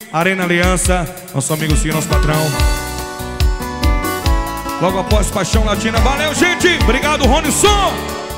Arena Aliança, nosso amigo Sim, nosso patrão. Logo após Paixão Latina. Valeu, gente! Obrigado, Ronison!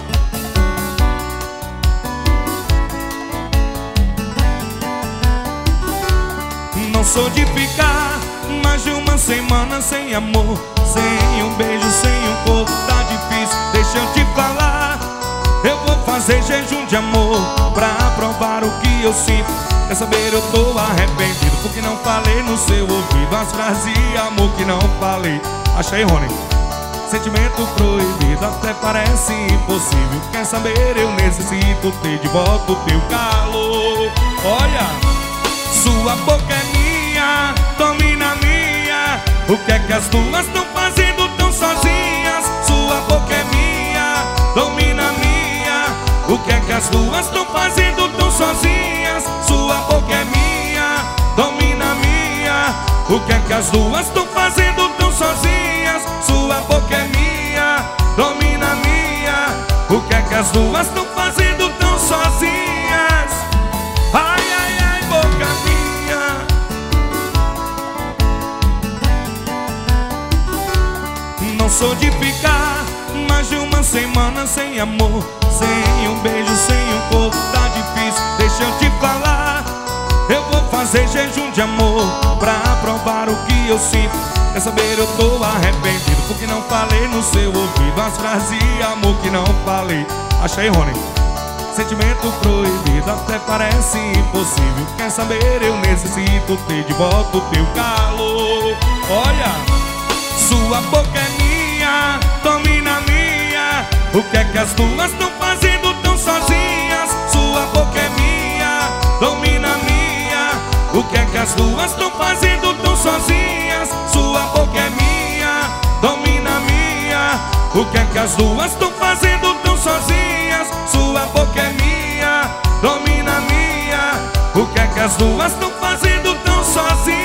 Não sou de ficar mais de uma semana sem amor, sem um beijo, sem um corpo, tá difícil. Deixa eu te falar, eu vou fazer jejum de amor pra provar o que eu sinto. Quer saber, eu tô arrependido porque não falei no seu ouvido as frases de amor que não falei. Acha aí, Rony? Sentimento proibido até parece impossível. Quer saber, eu necessito ter de volta o teu calor. Olha, sua boca é minha, domina minha. O que é que as duas estão fazendo tão sozinhas? Sua boca é minha, domina minha. O que é que as duas estão fazendo tão sozinhas? Sua boca é minha, domina minha. O que é que as duas estão fazendo tão sozinhas? Sua boca é minha, domina minha. O que é que as duas estão fazendo tão sozinhas? Ai, ai, ai, boca minha. Não sou de ficar mais de uma semana sem amor, sem um beijo, sem um corpo, tá difícil. Deixa eu te falar, eu vou fazer jejum de amor pra provar o que eu sinto. Quer saber, eu tô arrependido porque não falei no seu ouvido as frases de amor que não falei. Acha aí, Rony? Sentimento proibido até parece impossível. Quer saber, eu necessito ter de volta o teu calor. Olha, sua boca é minha, domina minha. O que é que as duas estão fazendo tão sozinhas? Sua boca é minha, domina minha. O que é que as duas estão fazendo tão sozinhas? Sua boca é minha, domina minha. O que é que as duas estão fazendo tão sozinhas? Sua boca é minha, domina minha. O que é que as duas estão fazendo tão sozinhas?